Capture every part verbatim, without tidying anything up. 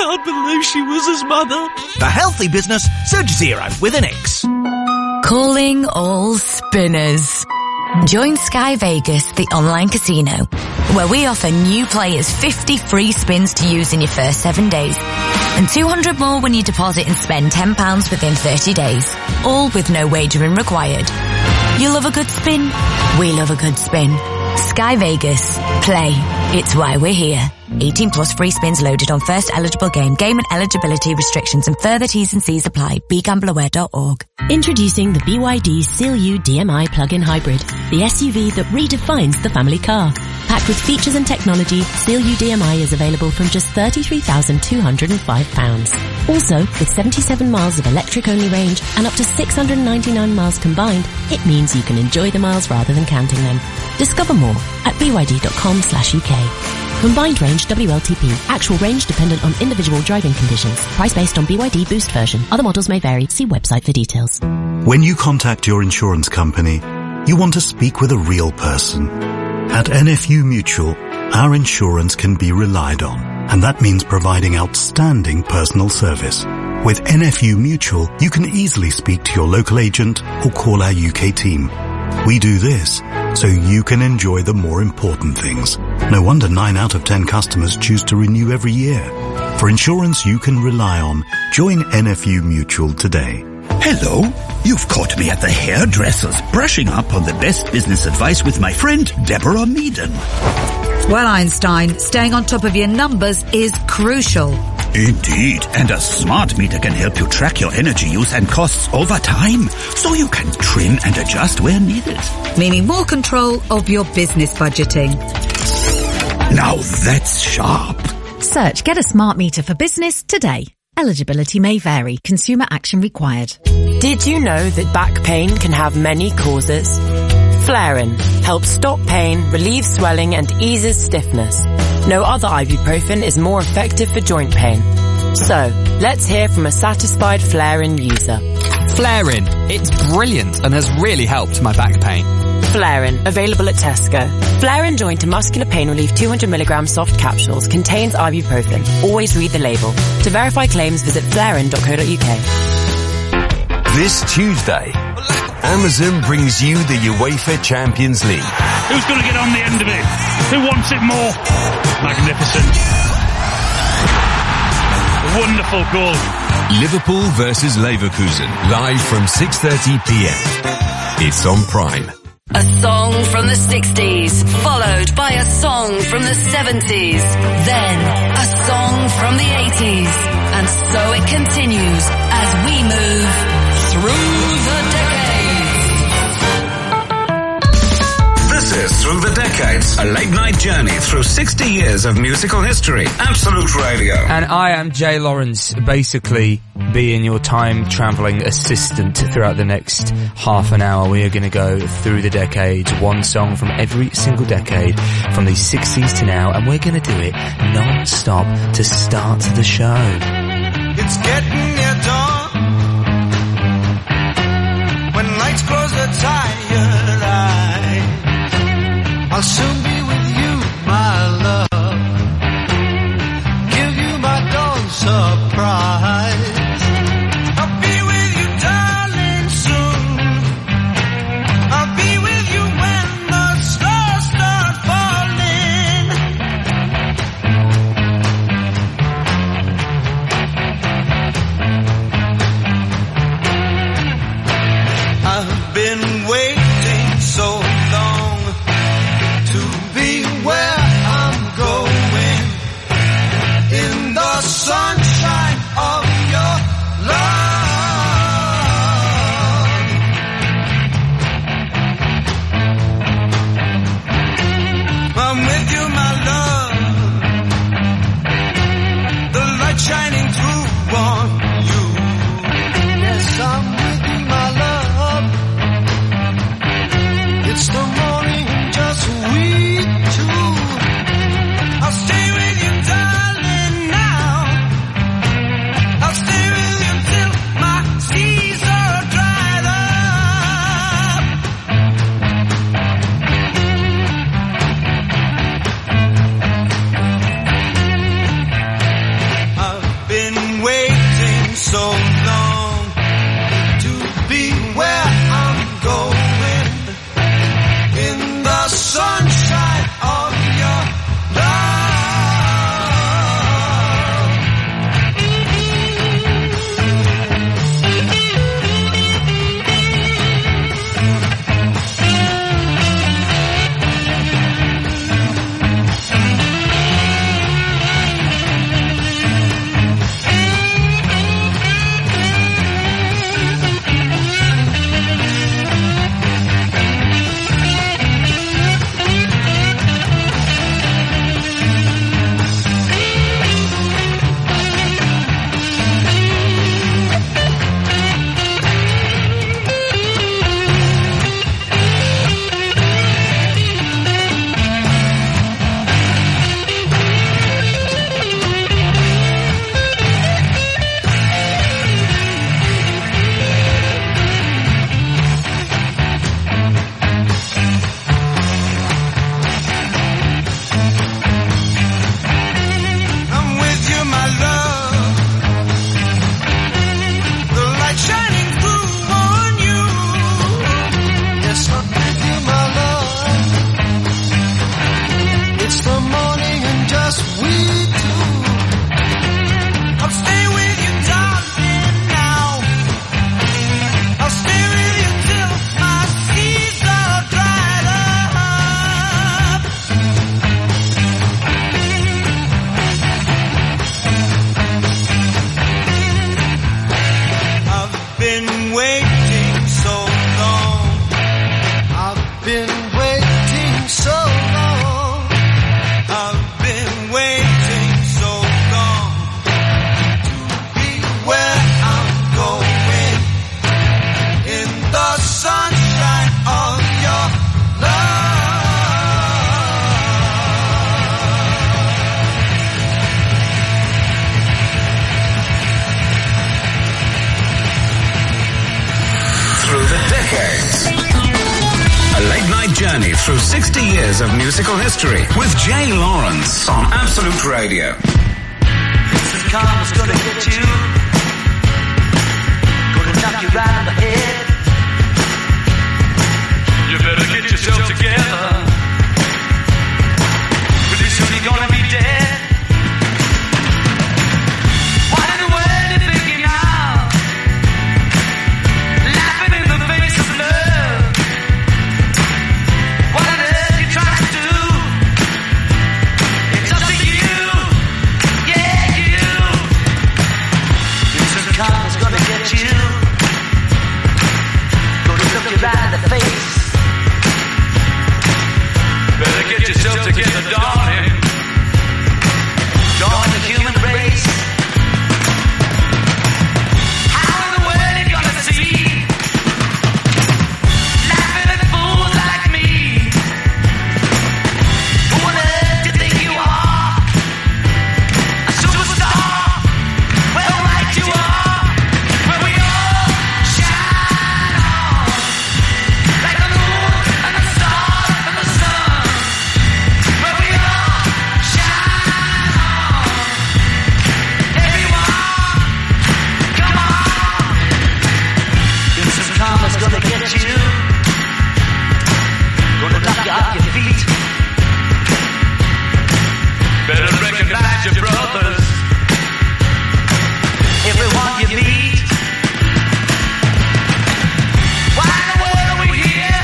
can't believe she was his mother. For healthy business, Surge Zero with an X. Calling all spinners. Join Sky Vegas, the online casino, where we offer new players fifty free spins to use in your first seven days. And two hundred more when you deposit and spend ten pounds within thirty days. All with no wagering required. You love a good spin? We love a good spin. Sky Vegas. Play. It's why we're here. eighteen plus free spins loaded on first eligible game. Game and eligibility restrictions and further T's and C's apply. be gamble aware dot org. Introducing the B Y D Seal U D M I plug-in hybrid, the S U V that redefines the family car. Packed with features and technology, Seal U D M I is available from just thirty-three thousand two hundred five pounds. Also, with seventy-seven miles of electric-only range and up to six hundred ninety-nine miles combined, it means you can enjoy the miles rather than counting them. Discover more at b y d dot com slash u k. Combined range W L T P. Actual range dependent on individual driving conditions. Price based on B Y D Boost version. Other models may vary. See website for details. When you contact your insurance company, you want to speak with a real person. At N F U Mutual, our insurance can be relied on, and that means providing outstanding personal service. With N F U Mutual, you can easily speak to your local agent or call our U K team. We do this so you can enjoy the more important things. No wonder nine out of ten customers choose to renew every year. For insurance you can rely on, join N F U Mutual today. Hello. You've caught me at the hairdresser's, brushing up on the best business advice with my friend Deborah Meaden. Well, Einstein, staying on top of your numbers is crucial. Indeed, and a smart meter can help you track your energy use and costs over time, so you can trim and adjust where needed. Meaning more control of your business budgeting. Now that's sharp. Search Get a Smart Meter for Business today. Eligibility may vary. Consumer action required. Did you know that back pain can have many causes? Flarin helps stop pain, relieve swelling and eases stiffness. No other ibuprofen is more effective for joint pain. So, let's hear from a satisfied Flarin user. Flarin, it's brilliant and has really helped my back pain. Flarin, available at Tesco. Flarin Joint and Muscular Pain Relief two hundred milligram soft capsules contains ibuprofen. Always read the label. To verify claims, visit flarin dot co dot u k. This Tuesday, Amazon brings you the UEFA Champions League. Who's going to get on the end of it? Who wants it more? Magnificent. Wonderful goal. Liverpool versus Leverkusen, live from six thirty p m. It's on Prime. A song from the sixties, followed by a song from the seventies, then a song from the eighties, and so it continues as we move through the decades. This is Through the Decades, a late-night journey through sixty years of musical history. Absolute Radio. And I am Jay Lawrence, basically being your time-travelling assistant throughout the next half an hour. We are going to go through the decades, one song from every single decade, from the sixties to now, and we're going to do it non-stop to start the show. It's getting near dawn, when lights close the tired eyes. I'll soon be with you, my love, give you my dawn surprise. I'll be with you, darling, soon. I'll be with you when the stars start falling. I've been waiting so long to late night journey through sixty years of musical history with Jay Lawrence on Absolute Radio. This karma's gonna get you. Gonna knock you right on the head. You better get yourself together. Pretty soon you're gonna be dead. What in the world you thinking now? Laughing in the face of love. What on earth you trying to do? It's up to you. Yeah, you. This karma's gonna get you. Gonna look you right in the face. Better get yourself together, darling. Join the human race. How in the world you gonna see? Laughing at fools like me. Who on earth do you think you are? A superstar? Well, right you are. Where we all shine on. Like the moon and the stars and the sun. Where we all shine on. Everyone, come on. This karma's gonna get you. Gonna knock you off your feet. Better recognize your brothers. Everyone you meet. Why in the world are we here?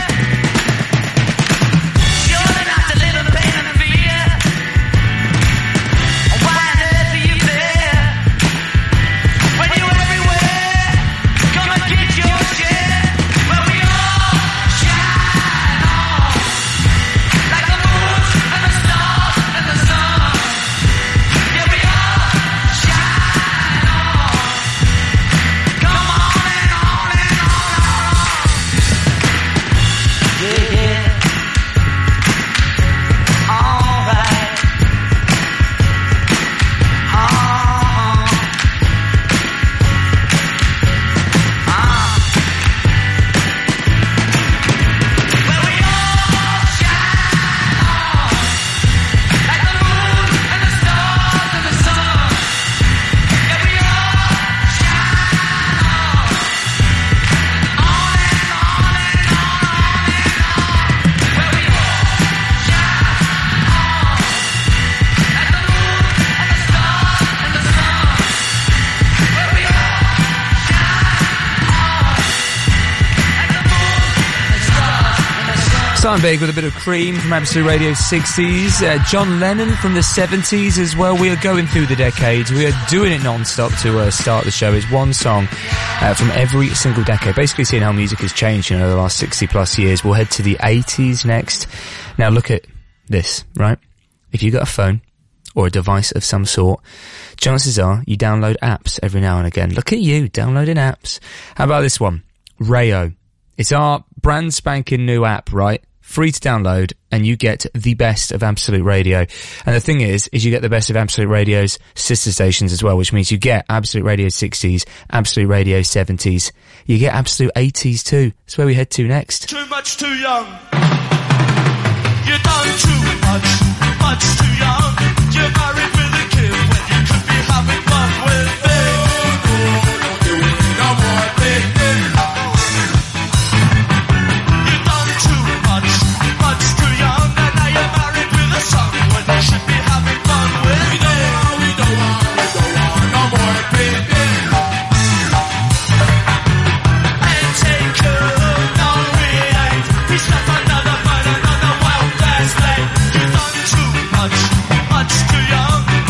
Surely not to live in pain and fear. Why on earth are you there? When you're everywhere, come and get your share. Where we all shine on. Like the moon and the stars and the sun. Yeah, we all shine on. Come on and on and on. Yeah, yeah. All right. Uh-huh. Uh. Where we all shine on. Like the moon and the stars and the sun. Yeah, we all shine on. On and on and on and on. Where we all shine on. Like the moon and the stars and the sun. Where we all Simon Big with a bit of Cream from Absolute Radio sixties. Uh, John Lennon from the seventies as well. We are going through the decades. We are doing it non-stop to uh, start the show. It's one song uh, from every single decade. Basically seeing how music has changed, you know, the last sixty plus years. We'll head to the eighties next. Now look at this, right? If you've got a phone or a device of some sort, chances are you download apps every now and again. Look at you, downloading apps. How about this one? Rayo. It's our brand spanking new app, right? Free to download, and you get the best of Absolute Radio. And the thing is, is you get the best of Absolute Radio's sister stations as well, which means you get Absolute Radio sixties, Absolute Radio seventies. You get Absolute eighties too. That's where we head to next. Too much, too young. You done too much, much too young. You're married with a kid when you could be having fun with me. Don't do it no more, baby. You done too much, much too young. And now you're married with a son when you should be having fun with me. We don't want, we don't want, we don't want no more, baby. And take her, no, we ain't. We stop another, but another wild ass lane. You done too much, much too young.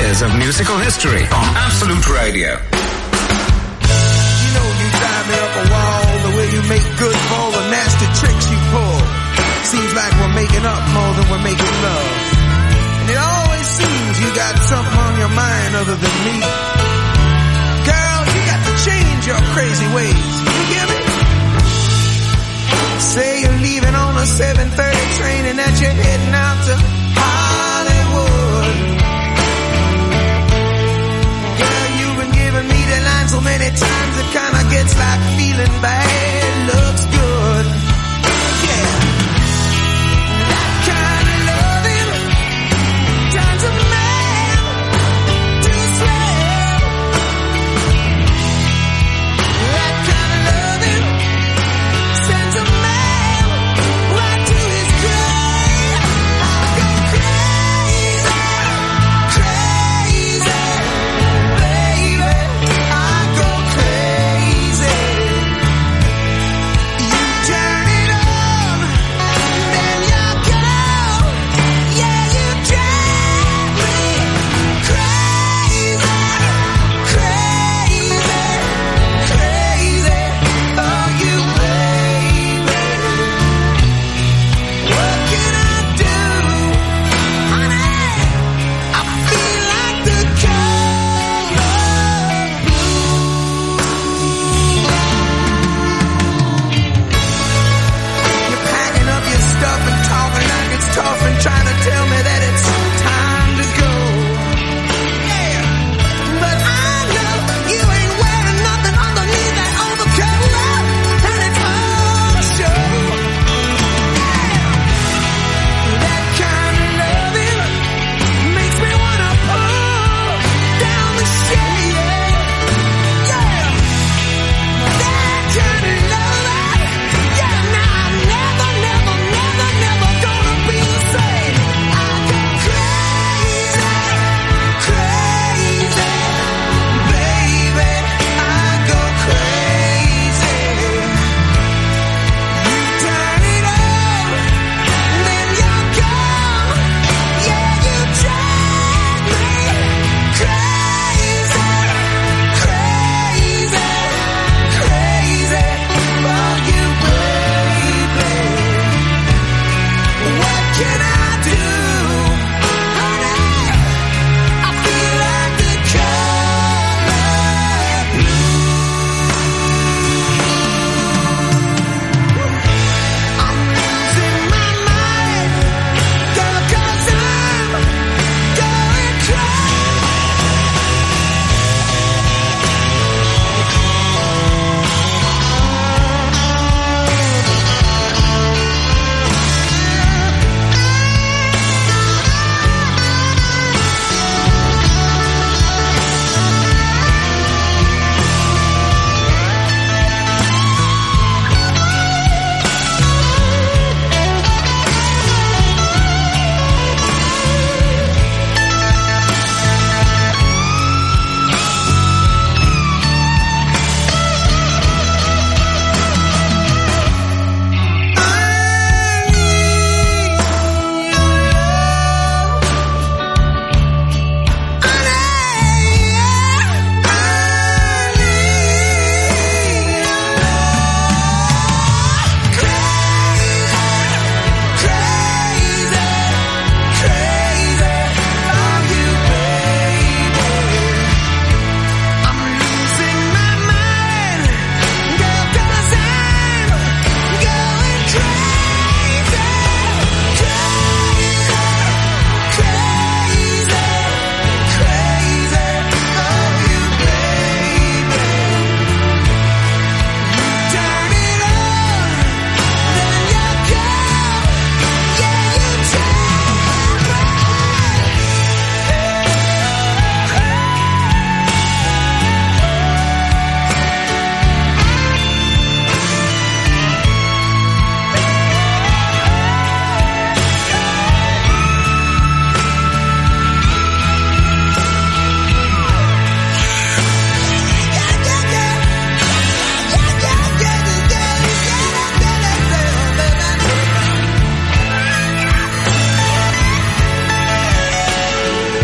years of musical history on Absolute Radio. You know you drive me up a wall, the way you make good for all the nasty tricks you pull. Seems like we're making up more than we're making love. And it always seems you got something on your mind other than me. Girl, you got to change your crazy ways. You hear me? Say you're leaving on a seven thirty train and that you're heading out to Hollywood. Girl, you've been giving me the line so many times it kinda gets like feeling bad looks good. Yeah. That kind of loving turns a man to a slave. That kind of loving sends a man right to his grave.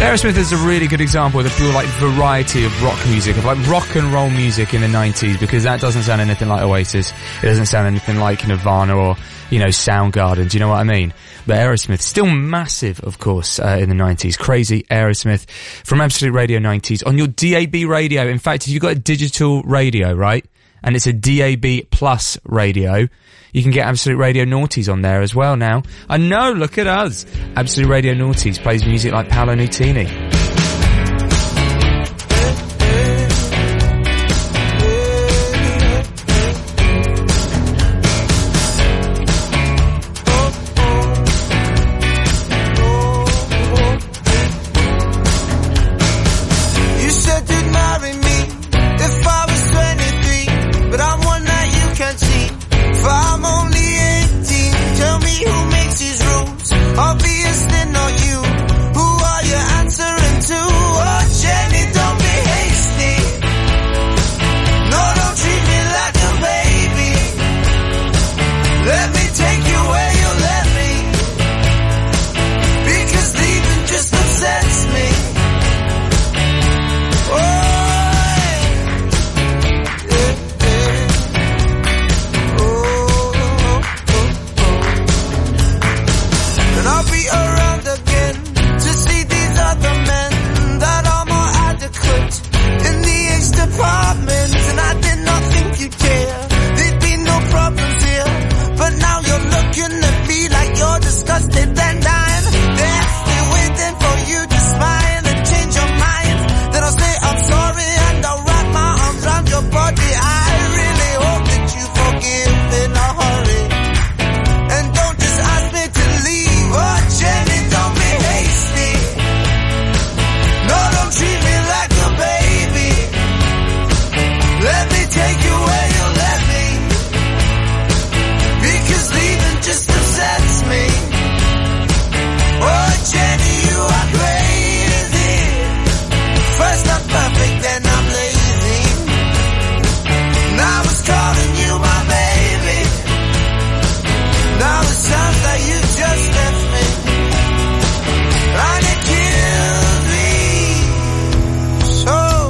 Aerosmith is a really good example of the pure like variety of rock music, of like rock and roll music in the nineties, because that doesn't sound anything like Oasis. It doesn't sound anything like Nirvana or, you know, Soundgarden. Do you know what I mean? But Aerosmith, still massive, of course, uh, in the nineties. Crazy Aerosmith from Absolute Radio nineties on your D A B radio. In fact, if you've got a digital radio, right, and it's a D A B plus radio, you can get Absolute Radio Naughties on there as well now. I know, look at us. Absolute Radio Naughties plays music like Paolo Nutini. Obviously not you. Who are you answering to? Oh, Jenny, don't be hasty. No, don't treat me like a baby. Let me take you where you let me. Because leaving just upsets me. Oh, yeah, yeah. Oh, oh, oh. And I'll be around again to see these other men that are more adequate in the H department. And I did not think you'd care. There'd be no problems here. But now you're looking at me like you're disgusted and dying. They're still waiting for you to smile and change your mind. Then I'll say I'm sorry and I'll wrap my arms around your body. I really hope that you forgive in a hurry. And don't just ask me to leave. Oh, Jenny, don't be hasty. No, don't treat me like a baby. Let me take you where you let me. Because leaving just upsets me. Oh, Jenny, you are crazy. First I'm perfect, then I'm lazy. Now it's calling you my baby. Now it sounds like you just left me. And it kills me. So,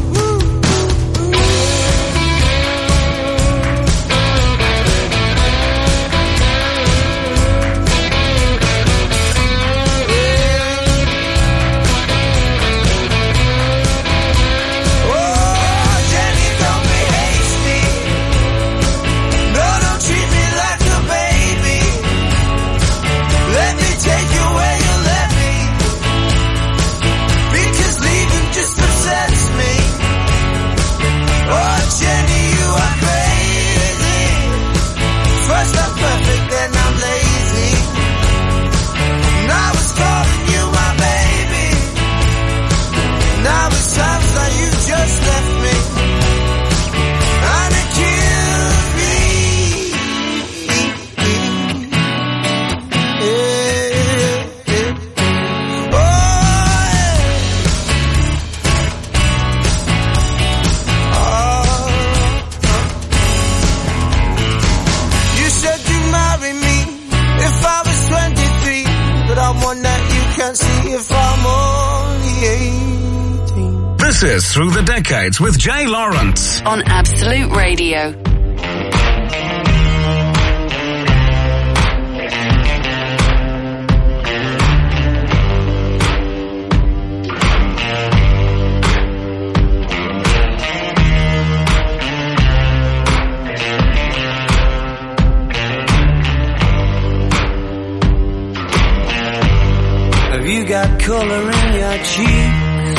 oh, Jenny, don't be hasty. No, don't treat me like a baby. Let me take you where you let me. Because leaving just upsets me. Oh, Jenny, you are crazy. First I'm perfect, then I'm lazy. Now it's calling you my baby. Now it sounds like you just left me. And it kills me. You said you'd marry me if I was twenty-three, but I'm one that you can't see if I'm only eighteen. This is Through the Decades with Jay Lawrence. On Absolute Radio. Have you got color in your cheeks?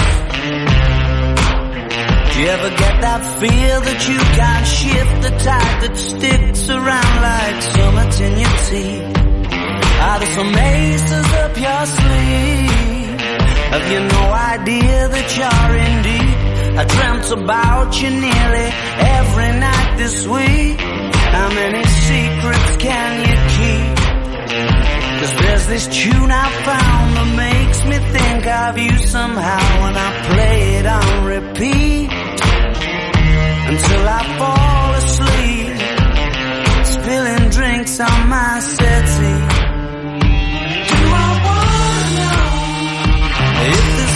Do you ever get that feel that you can't shift, the tide that sticks around like summits in your teeth? Are there some aces up your sleeve? Have you no idea that you're in deep? I dreamt about you nearly every night this week. How many secrets can you keep? 'Cause there's this tune I found that makes me think of you somehow, and I play it on repeat until I fall asleep, spilling drinks on my settee. Do I wanna know if this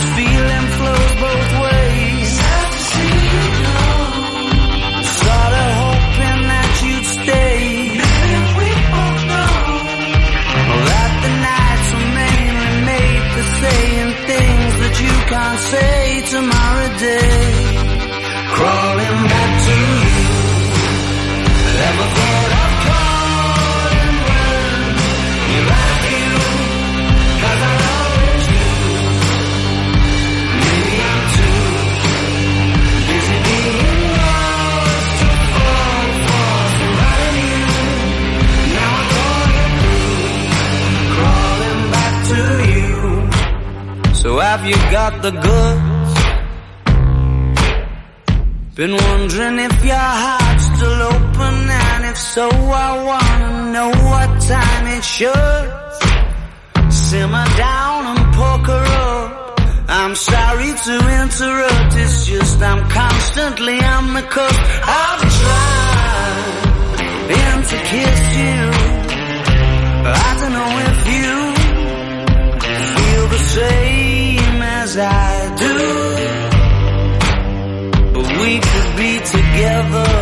have you got the goods? Been wondering if your heart's still open, and if so, I wanna know what time it should. Simmer down and poker up. I'm sorry to interrupt, it's just I'm constantly on the cusp. I've tried and to kiss you. I don't know if you feel the same as I do, but we could be together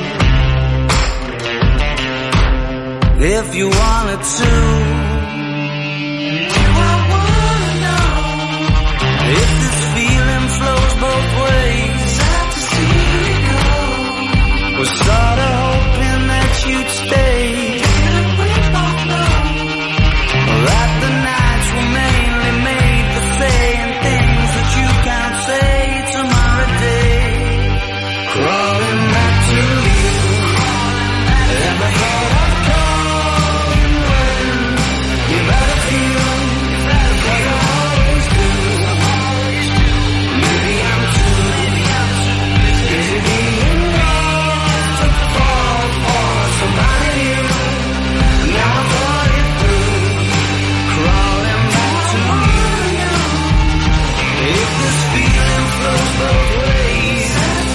if you wanted to. If this feeling flows both ways, sad to see you go. Was sorta hoping that you'd stay. Didn't we both know that the nights were mainly made for saying things that you can't say tomorrow day. Crawling back to you, and the thought of calling when you better feel like you always do. Maybe I'm too busy being lost to fall for somebody new. Now I thought it through, crawling back to you. If this feeling flows both ways,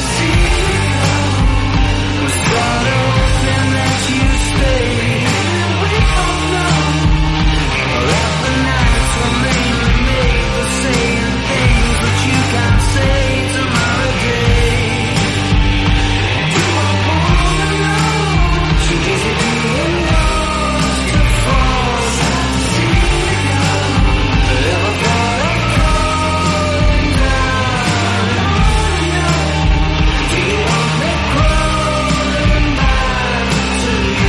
was sort of hoping that you stay. We both know that the nights were mainly made for saying things that you can't say tomorrow day. Do I wanna know? Too busy being lost to fall. Ever thought of calling down? Do you want me crawling back to you?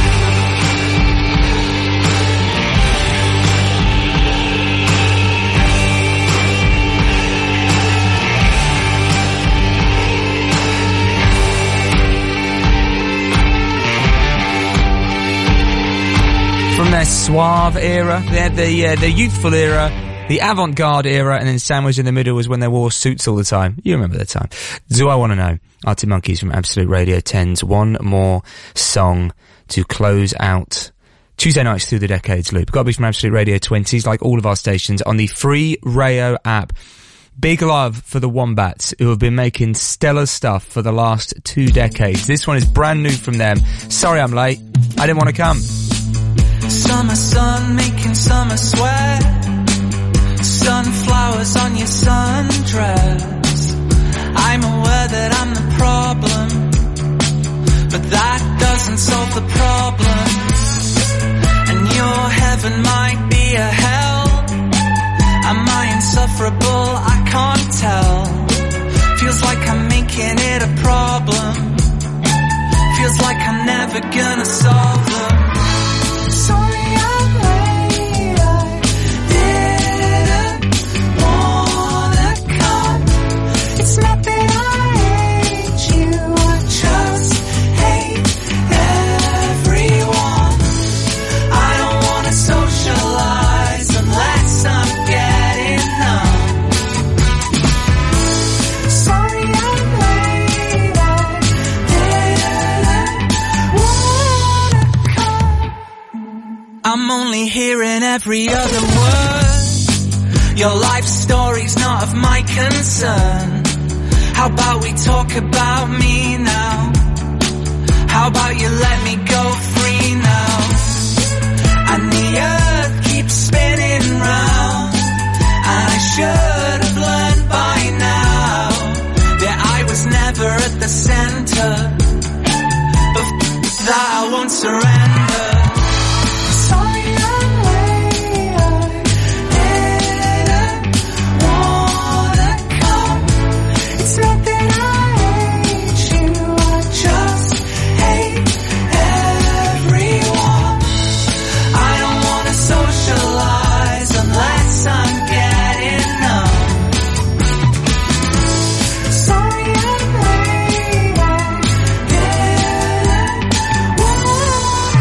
From their suave era, they had the uh, the youthful era, the avant-garde era, and then sandwiched in the middle was when they wore suits all the time. You remember that time. Do I Want to Know? Arctic Monkeys from Absolute Radio ten's one more song to close out Tuesday nights through the decades loop. Got to be from Absolute Radio twenties, like all of our stations, on the free Rayo app. Big love for the Wombats, who have been making stellar stuff for the last two decades. This one is brand new from them. Sorry I'm late. I didn't want to come. Summer sun making summer sweat. Sunflowers on your sundress. I'm aware that I'm the problem, but that doesn't solve the problem. And your heaven might be a hell. Am I insufferable? I can't tell. Feels like I'm making it a problem. Feels like I'm never gonna solve them. Sorry I'm late, I didn't wanna come. It's not that I hate you, I just hate everyone. I don't wanna socialize unless I'm getting numb. Sorry I'm late, I I'm only hearing every other word. Your life story's not of my concern. How about we talk about me now? How about you let me go free now? And the earth keeps spinning round, and I should have learned by now that I was never at the center, but f- that I won't surrender. Sorry I'm late, I didn't wanna come. It's not that I hate you, I just hate everyone. I don't wanna socialize unless I'm getting numb. Sorry I'm late, I didn't wanna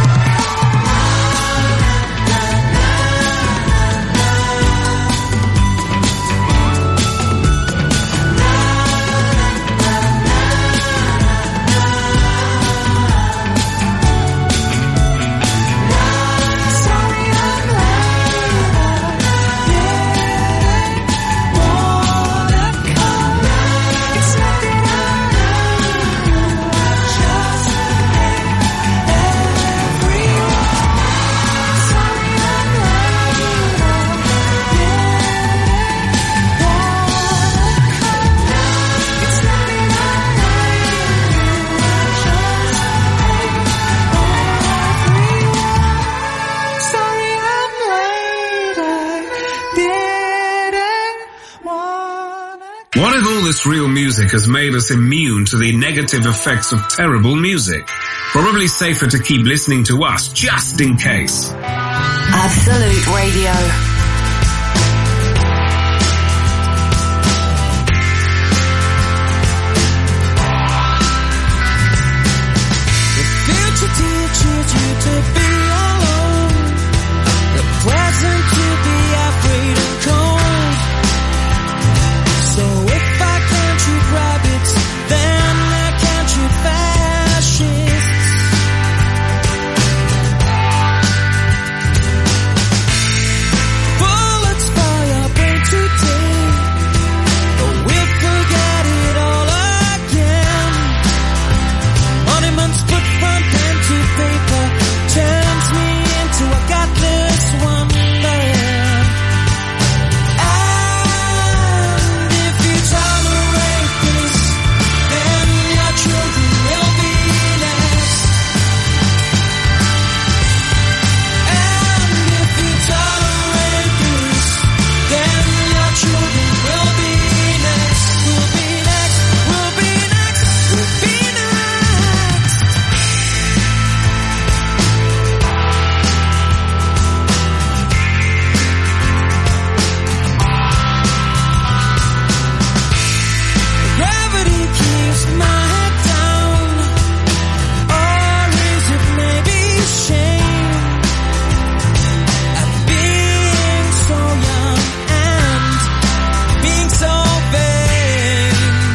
this real music has made us immune to the negative effects of terrible music. Probably safer to keep listening to us, just in case. Absolute Radio. Teaches you to be alone, the present to be afraid and cold. So if I can't shoot rabbits, then I can't shoot fascists. Bullets fire brain today, but we'll forget it all again. Monuments put front to paper turns me into a godless wonder. And if you tolerate this, then your children will be next. And if you tolerate this, then your children will be next. We'll be next, we'll be next, we'll be next. Gravity keeps my head down, or is it maybe shame at being so young and being so vain?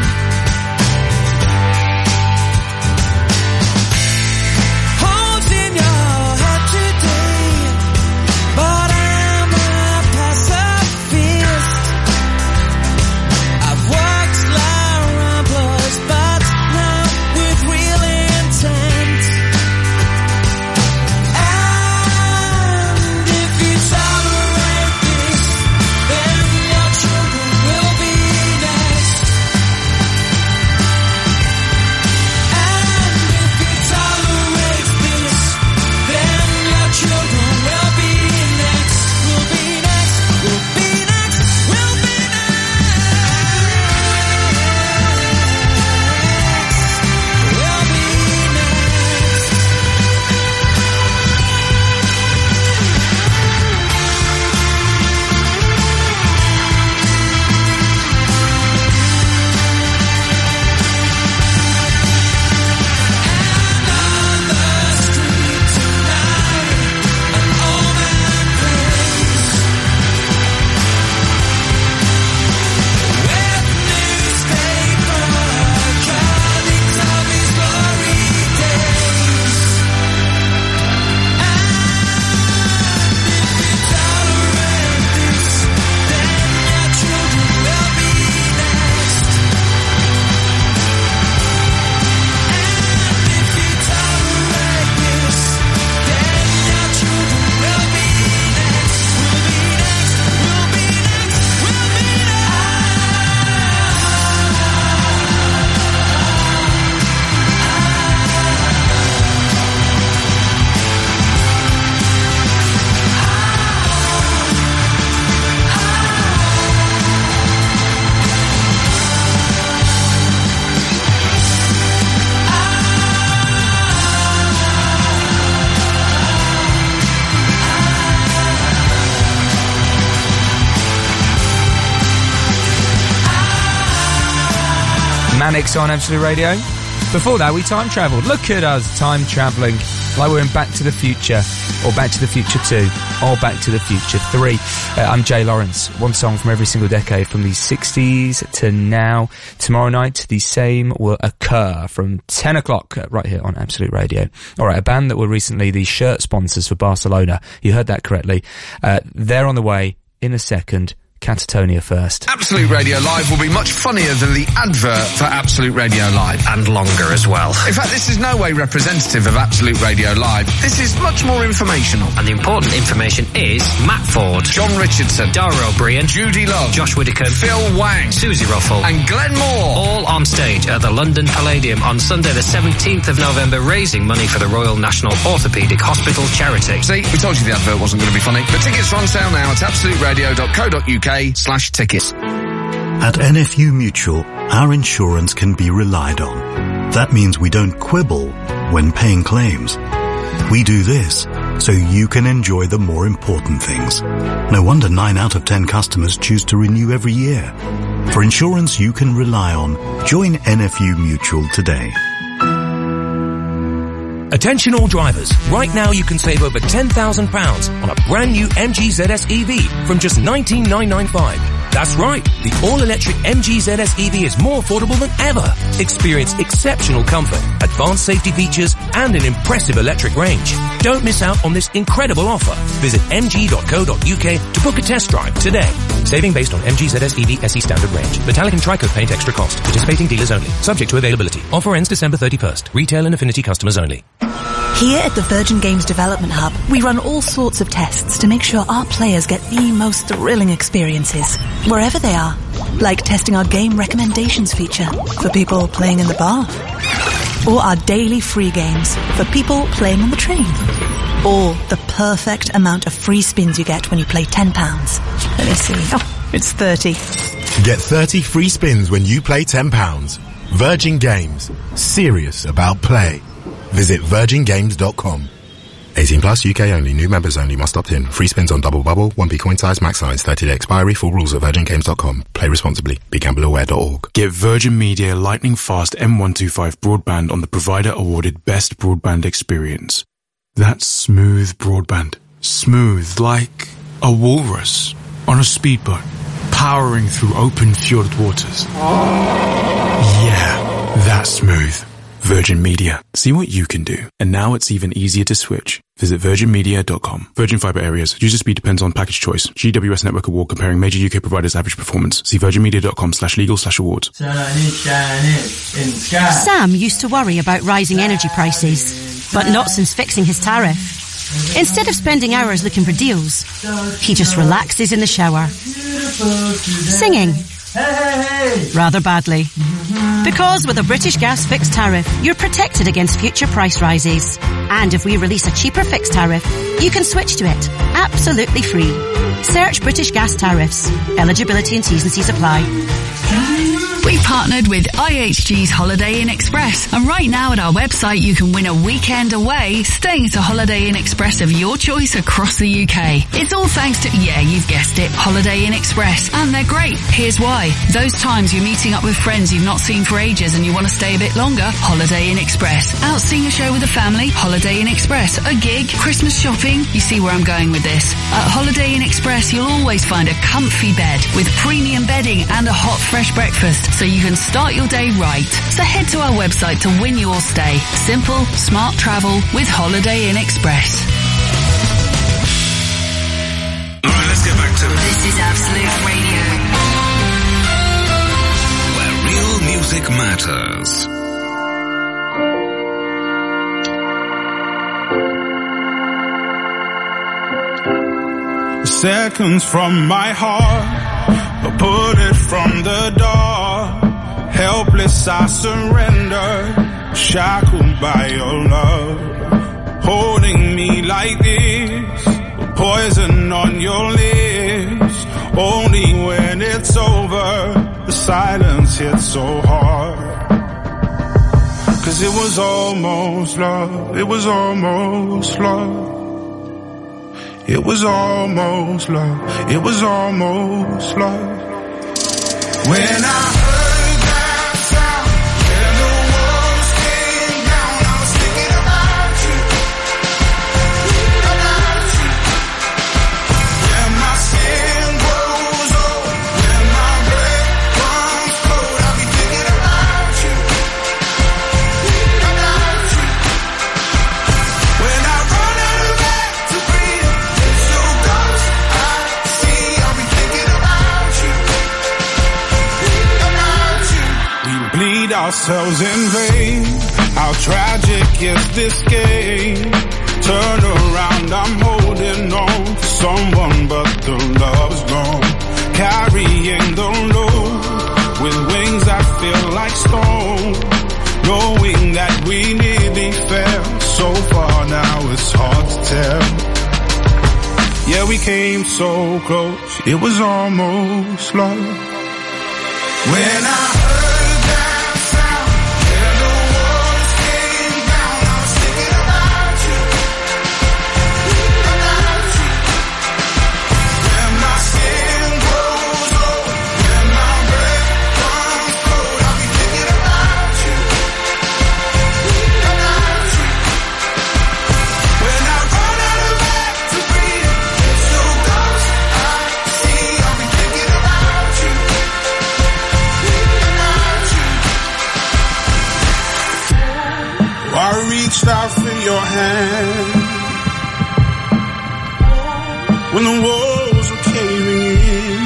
Holes in your head today, but I'm a pacifist. I've walked like ramblers, but now with real intent. And if you tolerate this, then your children will be next. And if you tolerate this, then your children will be next. Will be next, will be next, will be Mannix on Absolute Radio. Before that, we time travelled. Look at us time travelling like we're in Back to the Future, or Back to the Future two, or Back to the Future three. Uh, I'm Jay Lawrence. One song from every single decade from the sixties to now. Tomorrow night, the same will occur from ten o'clock uh, right here on Absolute Radio. Alright, a band that were recently the shirt sponsors for Barcelona. You heard that correctly. Uh, they're on the way in a second. Catatonia first. Absolute Radio Live will be much funnier than the advert for Absolute Radio Live. And longer as well. In fact, this is no way representative of Absolute Radio Live. This is much more informational. And the important information is Matt Ford, John Richardson, Dara O'Brien, Judy Love, Josh Widdicombe, Phil Wang, Susie Ruffle, and Glenn Moore. All on stage at the London Palladium on Sunday the seventeenth of November, raising money for the Royal National Orthopaedic Hospital charity. See, we told you the advert wasn't going to be funny. But tickets are on sale now at absolute radio dot co dot uk slash tickets. At N F U Mutual, our insurance can be relied on. That means we don't quibble when paying claims. We do this so you can enjoy the more important things. No wonder nine out of ten customers choose to renew every year. For insurance you can rely on, join N F U Mutual today. Attention all drivers. Right now you can save over ten thousand pounds on a brand new M G Z S E V from just nineteen thousand nine hundred ninety-five pounds. That's right. The all-electric M G Z S E V is more affordable than ever. Experience exceptional comfort, advanced safety features, and an impressive electric range. Don't miss out on this incredible offer. Visit m g dot co dot u k to book a test drive today. Saving based on M G Z S E V S E standard range. Metallic and tri-coat paint extra cost. Participating dealers only. Subject to availability. Offer ends December thirty-first. Retail and Affinity customers only. Here at the Virgin Games Development Hub, we run all sorts of tests to make sure our players get the most thrilling experiences, wherever they are. Like testing our game recommendations feature for people playing in the bar. Or our daily free games for people playing on the train. Or the perfect amount of free spins you get when you play ten pounds. Let me see. Oh, it's thirty. Get thirty free spins when you play ten pounds. Virgin Games. Serious about play. Visit virgin games dot com. eighteen plus, U K only. New members only. Must opt in. Free spins on double bubble, one p coin size, max size, thirty day expiry. Full rules at virgin games dot com. Play responsibly. be gamble aware dot org. Get Virgin Media lightning fast M one twenty-five broadband on the provider awarded best broadband experience. That's smooth broadband. Smooth like a walrus on a speedboat, powering through open fjord waters. Yeah, that's smooth. Virgin Media. See what you can do. And now it's even easier to switch. Visit virgin media dot com. Virgin Fibre areas. User speed depends on package choice. G W S Network Award comparing major U K providers' average performance. See virgin media dot com slash legal slash awards. Sam used to worry about rising energy prices, but not since fixing his tariff. Instead of spending hours looking for deals, he just relaxes in the shower, singing. Rather badly. Because with a British Gas fixed tariff, you're protected against future price rises. And if we release a cheaper fixed tariff, you can switch to it, absolutely free. Search British Gas tariffs. Eligibility and T's and C's apply. We partnered with I H G's Holiday Inn Express, and right now at our website you can win a weekend away staying at a Holiday Inn Express of your choice across the U K. It's all thanks to, yeah, you've guessed it, Holiday Inn Express, and they're great. Here's why. Those times you're meeting up with friends you've not seen for ages and you want to stay a bit longer, Holiday Inn Express. Out seeing a show with the family, Holiday Inn Express. A gig, Christmas shopping, you see where I'm going with this. At Holiday Inn Express you'll always find a comfy bed with premium bedding and a hot fresh breakfast, so you can start your day right. So head to our website to win your stay. Simple, smart travel with Holiday Inn Express. Alright, let's get back to it. This is Absolute Radio. Where real music matters. Seconds from my heart, but put it from the door. Helpless I surrender, shackled by your love. Holding me like this, poison on your lips. Only when it's over, the silence hits so hard. Cause it was almost love, it was almost love. It was almost love, it was almost love. When I heard that sound, when the walls came down, I was thinking about you, about you. When my skin grows old, when my breath comes cold, I'll be thinking about you, about you. When I run out of air to breathe, it's your ghost I see, I'll be thinking about you. Bleed ourselves in vain. How tragic is this game? Turn around, I'm holding on to someone, but the love's gone. Carrying the load with wings that feel like stone. Knowing that we nearly fell so far, now it's hard to tell. Yeah, we came so close, it was almost love. When I heard that sound, when the walls came down, I was thinking about you, about you. When my skin grows old, when my breath comes cold, I'll be thinking about you, about you. When I run out of air to breathe, it's your ghost I see, I'll be thinking about you, about you. I reached out for your hand when the walls were caving in,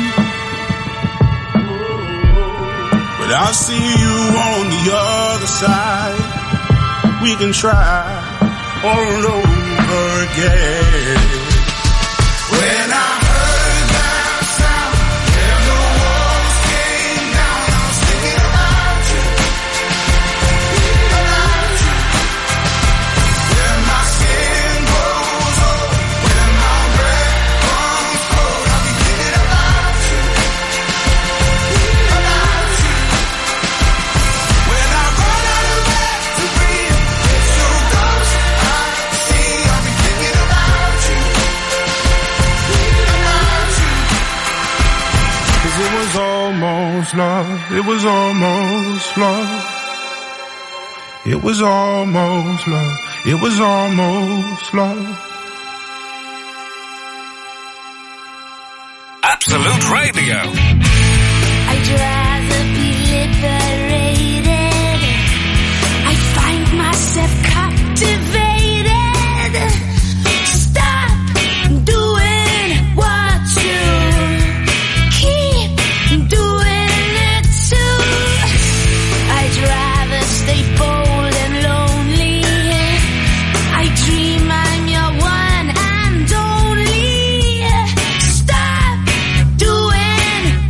but I see you on the other side. We can try all over again. When I heard that sound, when the walls came down, I was thinking about you, about you. When my skin grows old, when my breath comes cold, I'll be thinking about you, about you. When I run out of air to breathe, it's your ghost I see, I'll be thinking about you, about you. 'Cause it was almost love, it was almost love. It was almost love, it was almost love. Absolute Radio. I'd rather be liberated. I find myself captivated. Stop doing what you keep doing it too. I'd rather stay bold and lonely. I dream I'm your one and only. Stop doing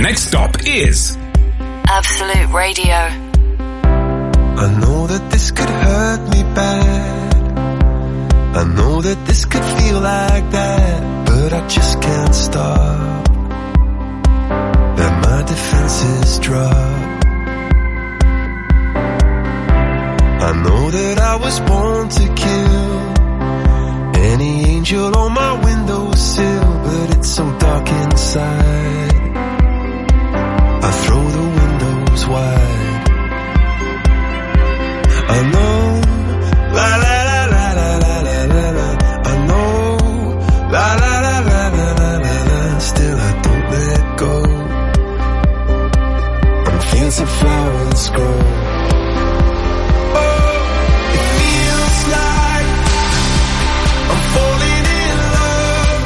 next stop is Absolute Radio. I know that this could hurt me bad. I know that this could feel like that, but I just can't stop. Let my defenses drop. I know that I was born to kill any angel on my windowsill, but it's so dark inside. I throw the windows wide. I know, la la la la la la la la la. I know, la la la la la la la la. Still I don't let go. I'm fields of flowers grow. Oh, it feels like I'm falling in love.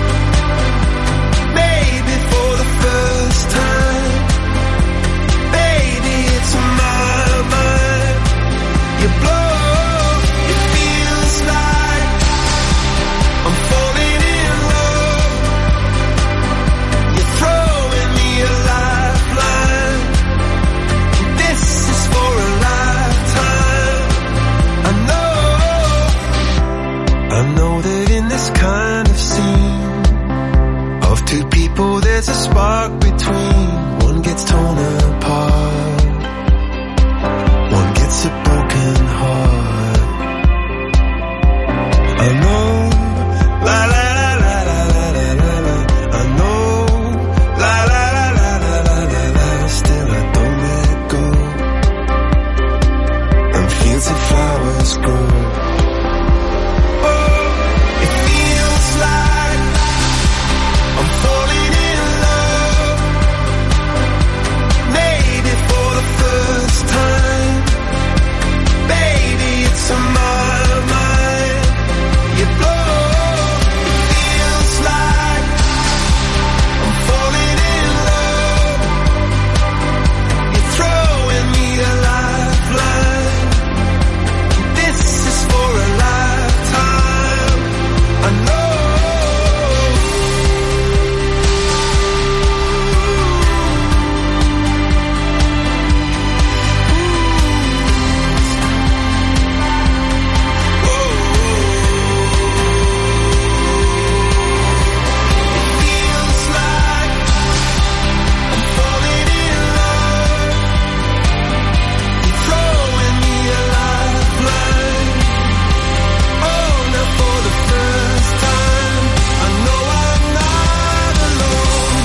Maybe for the first time. Baby, it's on my mind. You blow, it feels like I'm falling in love. You're throwing me a lifeline. This is for a lifetime. I know, I know that in this kind of scene of two people there's a spark between. One gets torn apart, one gets a broken heart. I know, la la la la la la la la la. I know, la la la la la la la la. Still I don't let go. And fields of flowers grow. Oh, it feels like I'm falling in love. Maybe for the first time. Baby, it's on my mind. You blow, it feels like I'm falling in love. You're throwing me a lifeline. This is for a lifetime. I know. Feels like I'm falling in love. You're throwing me a lifeline. Oh, now for the first time, I know I'm not alone.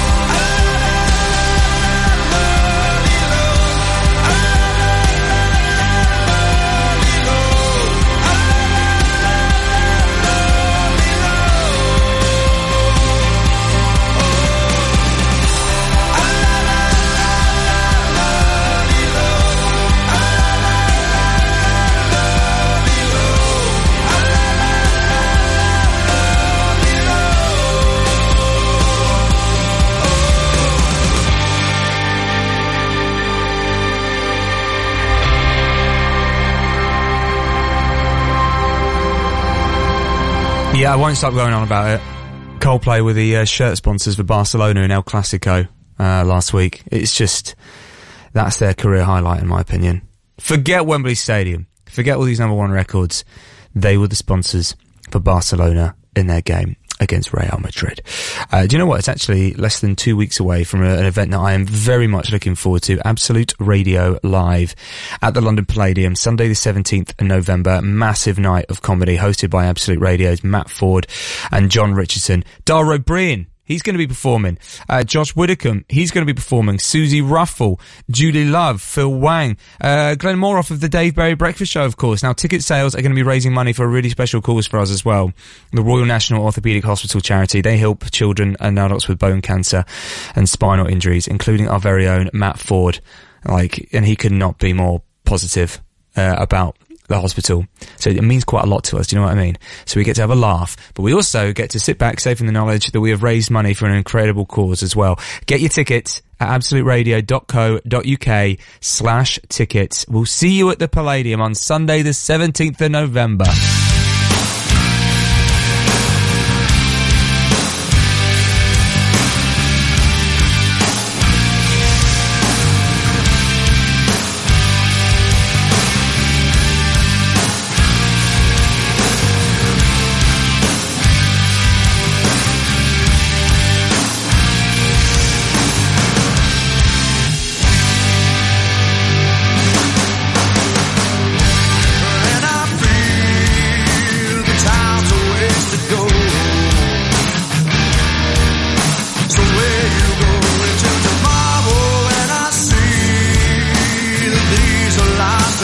Yeah, I won't stop going on about it. Coldplay were the uh, shirt sponsors for Barcelona in El Clasico uh, last week. It's just, that's their career highlight in my opinion. Forget Wembley Stadium. Forget all these number one records. They were the sponsors for Barcelona in their game against Real Madrid. Uh, do you know what? It's actually less than two weeks away from a, an event that I am very much looking forward to. Absolute Radio Live at the London Palladium, Sunday the seventeenth of November. Massive night of comedy hosted by Absolute Radio's Matt Ford and John Richardson. Dara O'Brien, he's going to be performing. Uh, Josh Widdicombe, he's going to be performing. Susie Ruffle, Julie Love, Phil Wang, uh, Glenn Moroff of the Dave Berry Breakfast Show, of course. Now, ticket sales are going to be raising money for a really special cause for us as well. The Royal National Orthopaedic Hospital charity. They help children and adults with bone cancer and spinal injuries, including our very own Matt Ford. Like, and he could not be more positive, uh, about the hospital. So it means quite a lot to us, do you know what I mean? So we get to have a laugh, but we also get to sit back safe in the knowledge that we have raised money for an incredible cause as well. Get your tickets at absoluteradio.co.uk slash tickets. We'll see you at the Palladium on Sunday the seventeenth of November.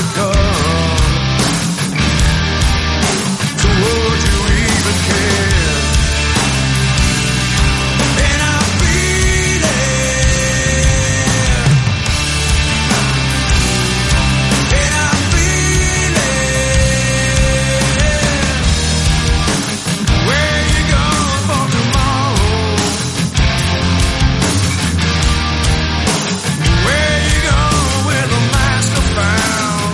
to come. So would you even care? And I feel it. And I feel it. Where you going for tomorrow? Where you going where the master found?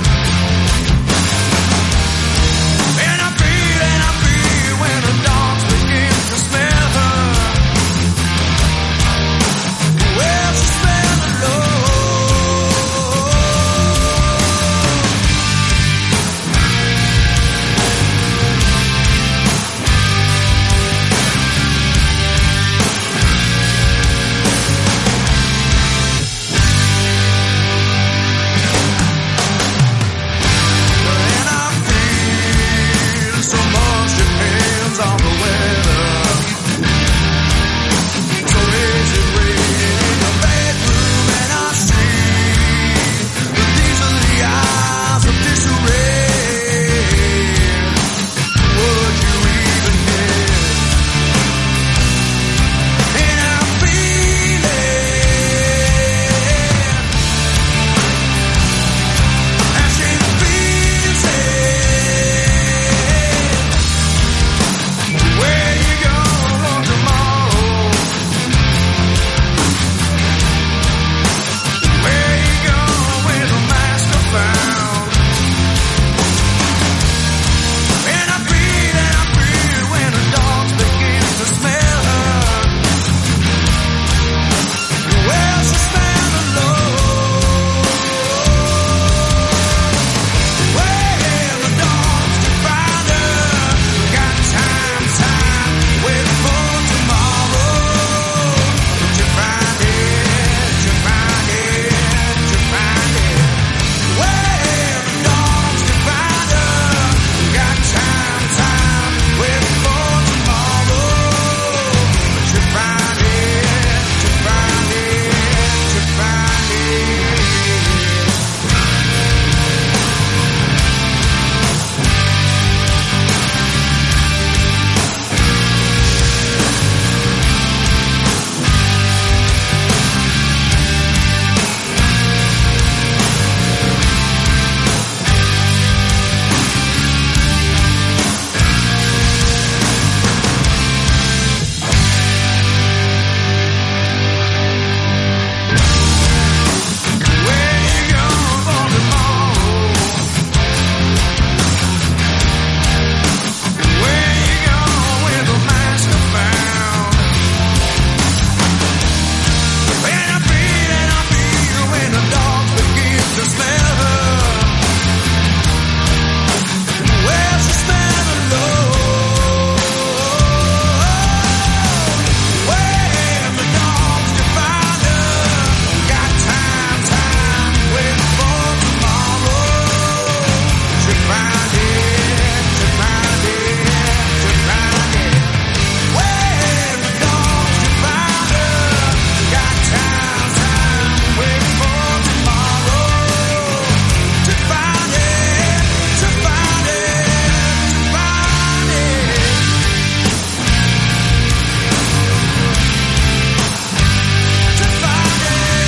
And I feel, and I feel when the dogs begin to smell her. Well, she smell the love. And I feel so much depends on the weather. So is it raining in your bedroom? And I see that these are the eyes of disarray. Would you even care? And I feel it. And she feels it. Where you going for tomorrow? Where you going where the master found? And I feel, and I feel when the dogs begin to smell her. Well, she smell the love. Well, the dogs to find her. Got time, time, wait for tomorrow. To find it, to find it, to find it. Well, the dogs to find her. Got time, time, wait for tomorrow. To find it, to find it, to find it. Where you going for tomorrow? Where you going where the master found? And I feel, and I feel when the dogs begin to smell her. Well, she smell the love. Well, the dogs to find her. Got time, time, wait for tomorrow. To find it, to find it, to find it. Well, the dogs to find her. Got time, time, wait for tomorrow. To find it, to find it, to find it. To find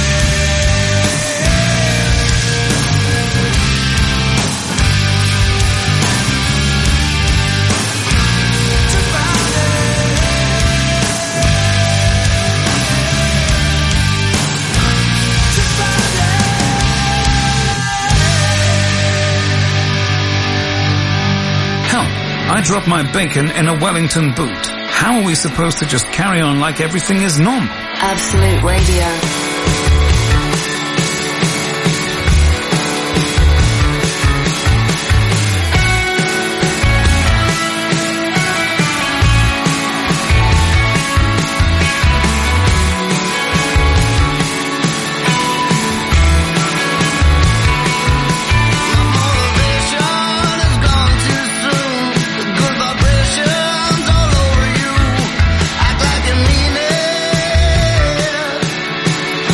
Hell, I dropped my bacon in a Wellington boot. How are we supposed to just carry on like everything is normal? Absolute Radio. Good vibrations all over you. Act like you mean it.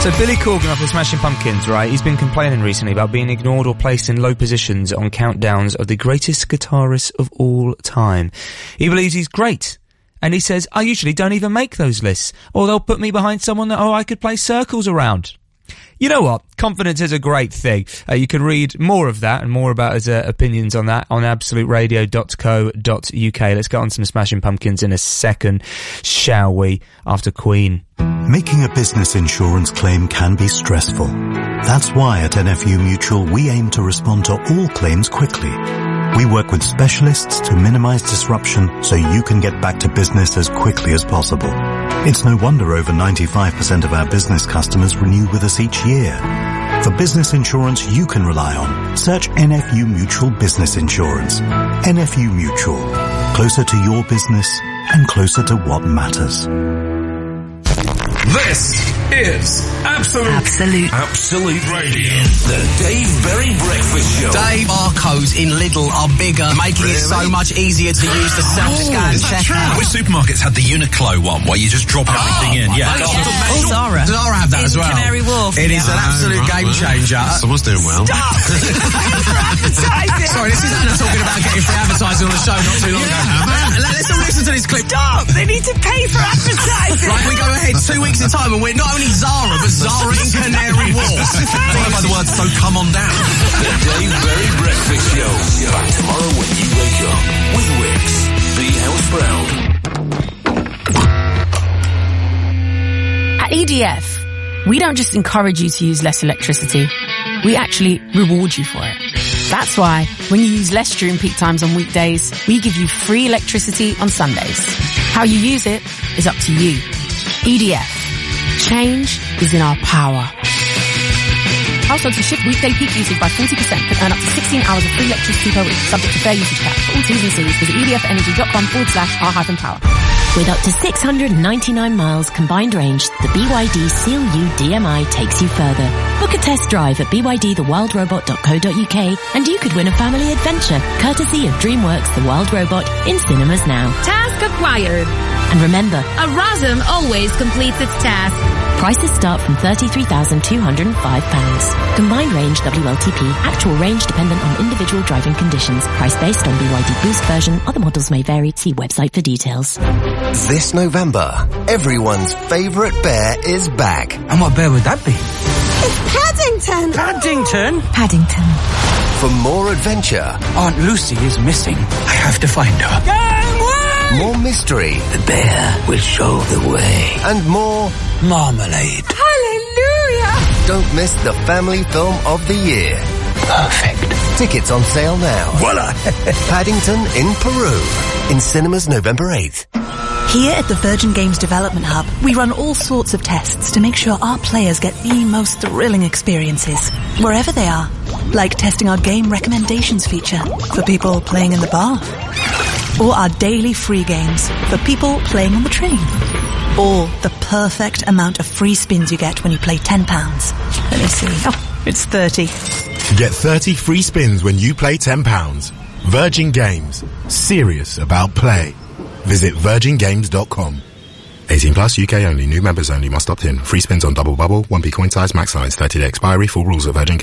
So Billy Corgan off the Smashing Pumpkins, right, he's been complaining recently about being ignored or placed in low positions on countdowns of the greatest guitarists of all time. He believes he's great. And he says, I usually don't even make those lists, or they'll put me behind someone that, oh, I could play circles around. You know what? Confidence is a great thing. Uh, you can read more of that and more about his uh, opinions on that on absolute radio dot co dot uk. Let's get on some Smashing Pumpkins in a second, shall we? After Queen. Making a business insurance claim can be stressful. That's why at N F U Mutual we aim to respond to all claims quickly. We work with specialists to minimize disruption so you can get back to business as quickly as possible. It's no wonder over ninety-five percent of our business customers renew with us each year. For business insurance you can rely on, search N F U Mutual Business Insurance. N F U Mutual. Closer to your business and closer to what matters. This is Absolute Absolute Absolute Radio. The Dave Berry Breakfast Show. Dave, barcodes in Lidl are bigger, making it so much easier to use the self-scan is that checkout. true? Which supermarkets had the Uniqlo one where you just drop everything in? Yeah. Oh, yeah. Oh, Zara. Zara have that In as well. Canary Wharf. It is an absolute right, game right. changer. Someone's doing well. Stop! Sorry, this is Anna talking about getting free advertising on the show not too long ago. Man, let's all listen to this clip. Stop! They need to pay for advertising. Right, we go ahead two weeks in time and we're not only Zara, but Zara in Canary Wharf. Followed by the words, so come on down. The Dave Berry Breakfast Show. Back tomorrow when you wake up with Wix. Be house proud. At E D F, we don't just encourage you to use less electricity, we actually reward you for it. That's why, when you use less during peak times on weekdays, we give you free electricity on Sundays. How you use it is up to you. E D F. Change is in our power. Households who shift weekday peak usage by forty percent can earn up to sixteen hours of free electricity per week, subject to fair usage cap. For all T's and C's, visit edfenergy.com forward slash r-power. With up to six hundred ninety-nine miles combined range, the B Y D Seal U D M I takes you further. Book a test drive at b y d the wild robot dot co dot u k and you could win a family adventure, courtesy of DreamWorks The Wild Robot, in cinemas now. Task acquired. And remember, A ROSM always completes its task. prices start from thirty-three thousand two hundred five pounds. Combined range W L T P, actual range dependent on individual driving conditions. Price based on B Y D Boost version. Other models may vary. See website for details. This November, everyone's favourite bear is back. And what bear would that be? It's Paddington. Paddington? Paddington. For more adventure, Aunt Lucy is missing. I have to find her. more mystery, The bear will show the way. and more Marmalade. Hallelujah. Don't miss the family film of the year. Perfect. Tickets on sale now. Voila! Paddington in Peru. In cinemas November eighth. Here at the Virgin Games Development Hub, we run all sorts of tests to make sure our players get the most thrilling experiences, wherever they are. Like testing our game recommendations feature for people playing in the bath. Or our daily free games for people playing on the train. Or the perfect amount of free spins you get when you play ten pounds. Let me see. Oh, it's thirty. Get thirty free spins when you play ten pounds. Virgin Games. Serious about play. Visit virgin games dot com. eighteen plus, U K only. New members only. Must opt in. Free spins on double bubble. one p coin size, max size. thirty day expiry. Full rules at Virgin Games.